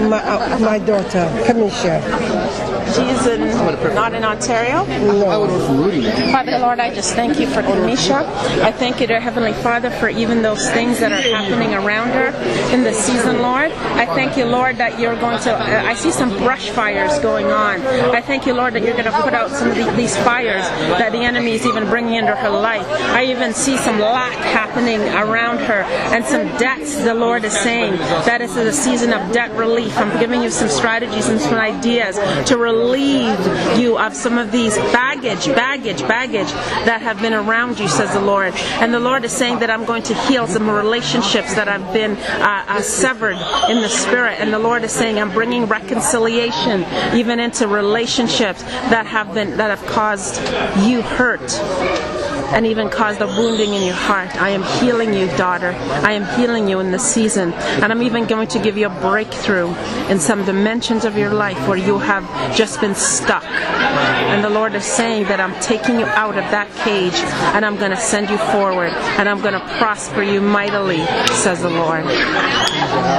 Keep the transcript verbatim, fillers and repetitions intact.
My, uh, my daughter, Kamisha. She's in, not in Ontario? No. Father, Lord, I just thank you for Kamisha. I thank you, dear Heavenly Father, for even those things that are happening around her in this season, Lord. I thank you, Lord, that you're going to, uh, I see some brush fires going on. I thank you, Lord, that you're going to put out some of the, these fires that the enemy is even bringing into her life. I even see some lack happening around her and some debts. The Lord is saying that this is a season of debt relief. I'm giving you some strategies and some ideas to relieve you of some of these baggage, baggage, baggage that have been around you, says the Lord. And the Lord is saying that I'm going to heal some relationships that have been uh, uh, severed in the spirit. And the Lord is saying I'm bringing reconciliation even into relationships that have been that have caused you hurt and even caused a wounding in your heart. I am healing you, daughter. I am healing you in this season. And I'm even going to give you a breakthrough in some dimensions of your life where you have just been stuck. And the Lord is saying that I'm taking you out of that cage and I'm going to send you forward and I'm going to prosper you mightily, says the Lord.